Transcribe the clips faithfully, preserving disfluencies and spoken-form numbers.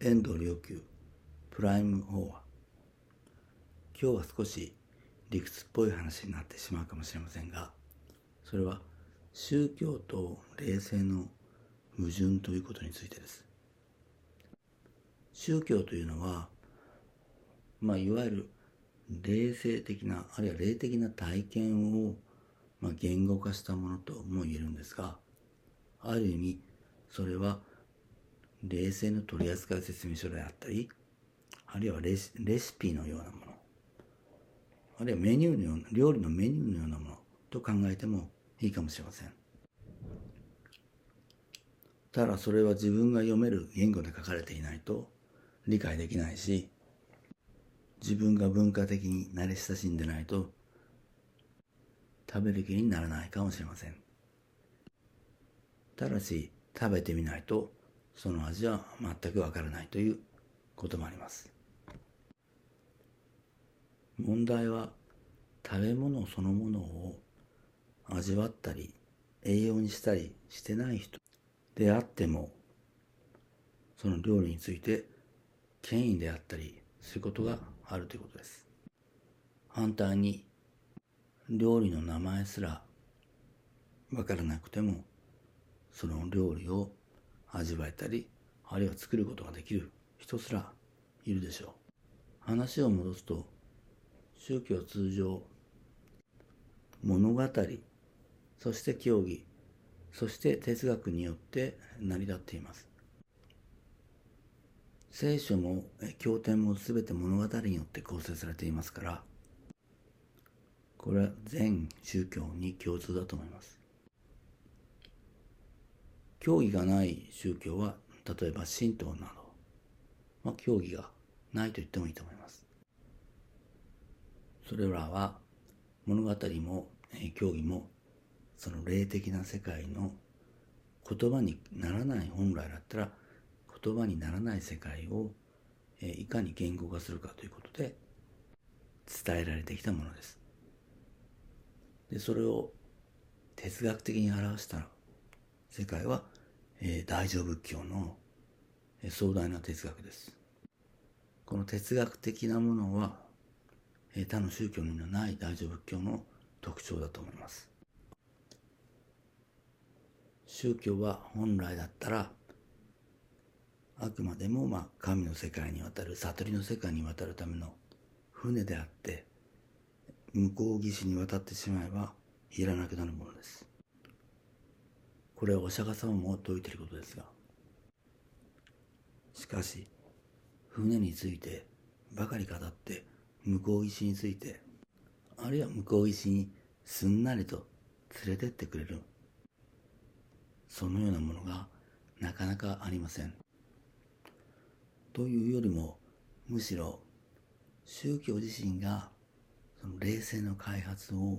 遠藤良久プライム法話。今日は少し理屈っぽい話になってしまうかもしれませんが、それは宗教と霊性の矛盾ということについてです。宗教というのは、まあ、いわゆる霊性的なあるいは霊的な体験を、まあ、言語化したものとも言えるんですが、ある意味それは霊性の取扱説明書であったり、あるいはレシ、レシピのようなもの、あるいはメニューのような料理のメニューのようなものと考えてもいいかもしれません。ただそれは自分が読める言語で書かれていないと理解できないし、自分が文化的に慣れ親しんでないと食べる気にならないかもしれません。ただし食べてみないとその味は全くわからないということもあります。問題は食べ物そのものを味わったり栄養にしたりしてない人であっても、その料理について権威であったりすることがあるということです。反対に料理の名前すら分からなくてもその料理を味わえたり、あるいは作ることができる人すらいるでしょう。話を戻すと、宗教は通常物語、そして教義、そして哲学によって成り立っています。聖書も経典もすべて物語によって構成されていますから、これは全宗教に共通だと思います。教義がない宗教は、例えば神道など、まあ、教義がないと言ってもいいと思います。それらは物語も教義もその霊的な世界の言葉にならない、本来だったら言葉にならない世界をいかに言語化するかということで伝えられてきたものです。でそれを哲学的に表した世界は、えー、大乗仏教の壮大な哲学です。この哲学的なものは、えー、他の宗教にはない大乗仏教の特徴だと思います。宗教は本来だったらあくまでもまあ神の世界に渡る、悟りの世界に渡るための船であって、向こう岸に渡ってしまえばいらなくなるものです。これはお釈迦様も説いていることですが、しかし船についてばかり語って向こう岸について、あるいは向こう岸にすんなりと連れてってくれる、そのようなものがなかなかありません。というよりも、むしろ宗教自身がその霊性の開発を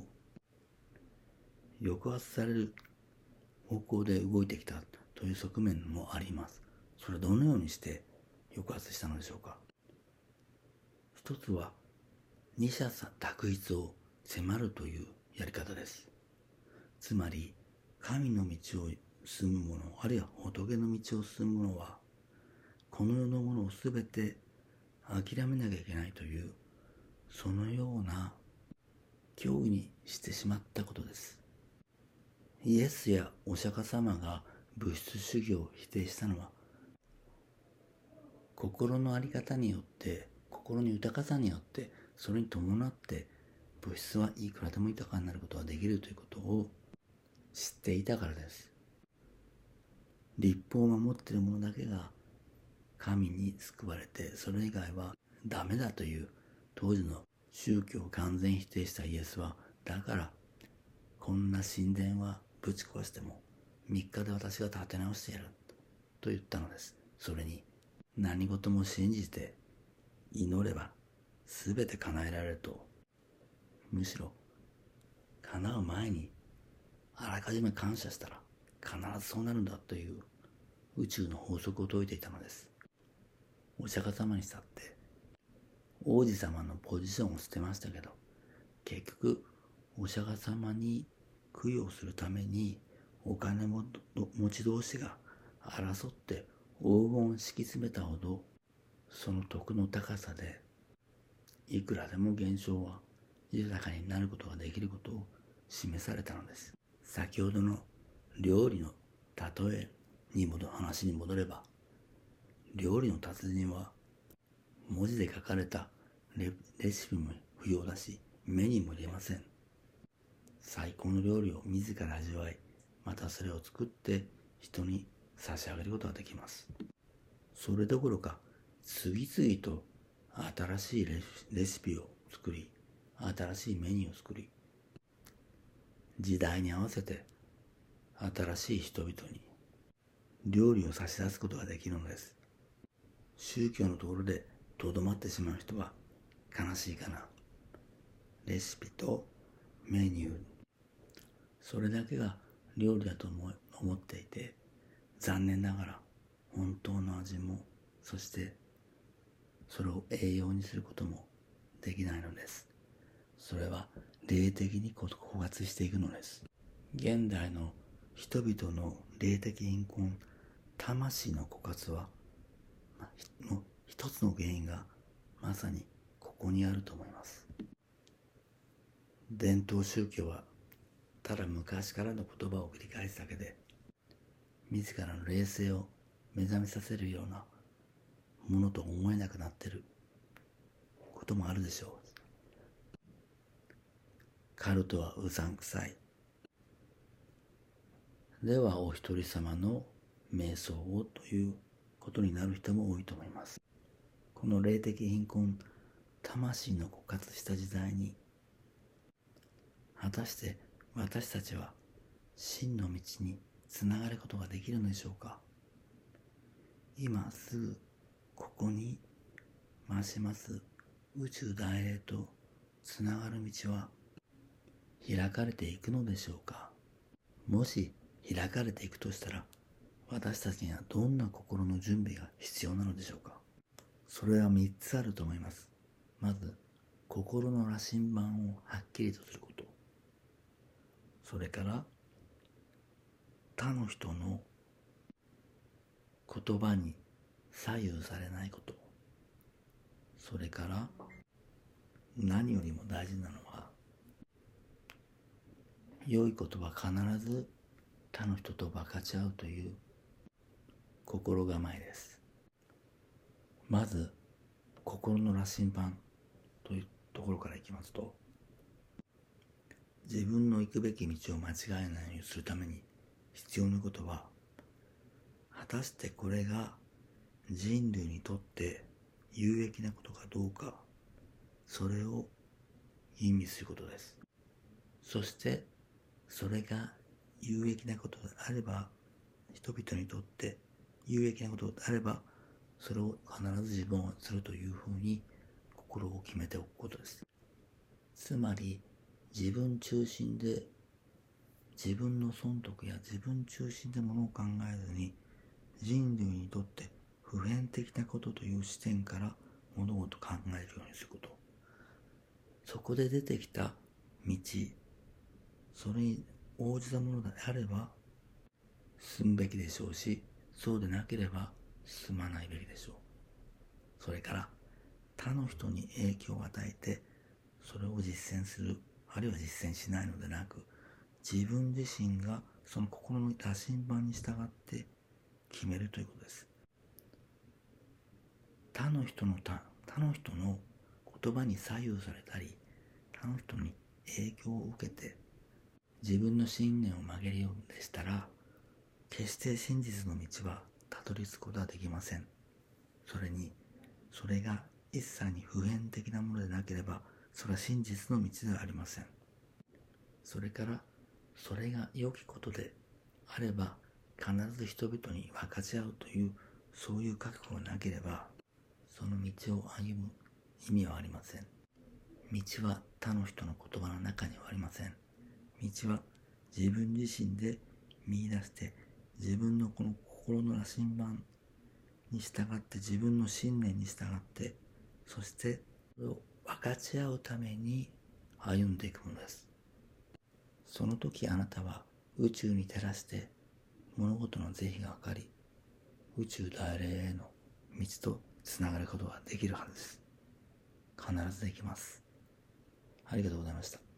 抑圧される方向で動いてきたという側面もあります。それはどのようにして抑圧したのでしょうか。一つは二者択一を迫るというやり方です。つまり神の道を進む者、あるいは仏の道を進む者はこの世のものをすべて諦めなきゃいけないという、そのような教義にしてしまったことです。イエスやお釈迦様が物質主義を否定したのは、心の在り方によって、心の豊かさによって、それに伴って物質はいくらでも豊かになることができるということを知っていたからです。律法を守っている者だけが神に救われて、それ以外はダメだという当時の宗教を完全否定したイエスは、だからこんな神殿はぶち壊してもみっかで私が建て直してやると言ったのです。それに何事も信じて祈れば全て叶えられると、むしろ叶う前にあらかじめ感謝したら必ずそうなるんだという宇宙の法則を説いていたのです。お釈迦様にしたって王子様のポジションを捨てましたけど、結局お釈迦様に供養するためにお金持ち同士が争って黄金を敷き詰めたほどその徳の高さでいくらでも現象は豊かになることができることを示されたのです。先ほどの料理の例えに戻話に戻れば、料理の達人は文字で書かれた レ, レシピも不要だし、目にも入れません。最高の料理を自ら味わい、またそれを作って人に差し上げることができます。それどころか、次々と新しい レ, レシピを作り、新しいメニューを作り、時代に合わせて新しい人々に料理を差し出すことができるのです。宗教のところでとどまってしまう人は悲しいかな。レシピとメニュー、それだけが料理だと思っていて、残念ながら本当の味も、そしてそれを栄養にすることもできないのです。それは霊的に枯渇していくのです。現代の人々の霊的貧困、魂の枯渇はの一つの原因がまさにここにあると思います。伝統宗教はただ昔からの言葉を繰り返すだけで、自らの霊性を目覚めさせるようなものと思えなくなっていることもあるでしょう。カルトはうさんくさい。ではお一人様の瞑想をということになる人も多いと思います。この霊的貧困、魂の枯渇した時代に、果たして私たちは真の道につながることができるのでしょうか。今すぐここにますます宇宙大霊とつながる道は開かれていくのでしょうか。もし開かれていくとしたら、私たちにはどんな心の準備が必要なのでしょうか。それはみっつあると思います。まず、心の羅針盤をはっきりとすること。それから、他の人の言葉に左右されないこと。それから、何よりも大事なのは、良いことは必ず他の人と分かち合うという心構えです。まず心の羅針盤というところからいきますと、自分の行くべき道を間違えないようにするために必要なことは、果たしてこれが人類にとって有益なことかどうか、それを意味することです。そしてそれが有益なことであれば、人々にとって有益なことであれば、それを必ず自分はするというふうに心を決めておくことです。つまり自分中心で、自分の損得や自分中心でものを考えずに、人類にとって普遍的なことという視点から物事を考えるようにすること。そこで出てきた道、それに応じたものであれば進むべきでしょうし、そうでなければ進まないべきでしょう。それから他の人に影響を与えてそれを実践する、あるいは実践しないのでなく、自分自身がその心の羅針盤に従って決めるということです。他の人の他、他の人の言葉に左右されたり、他の人に影響を受けて自分の信念を曲げるようでしたら、決して真実の道はたどり着くことはできません。それに、それが一切に普遍的なものでなければ、それは真実の道ではありません。それから、それが良きことであれば、必ず人々に分かち合うという、そういう覚悟がなければ、その道を歩む意味はありません。道は他の人の言葉の中にはありません。道は自分自身で見出して、自分のこの心の羅針盤に従って、自分の信念に従って、そしてそれを分かち合うために歩んでいくものです。その時あなたは宇宙に照らして物事の是非が分かり、宇宙大霊への道とつながることができるはずです。必ずできます。ありがとうございました。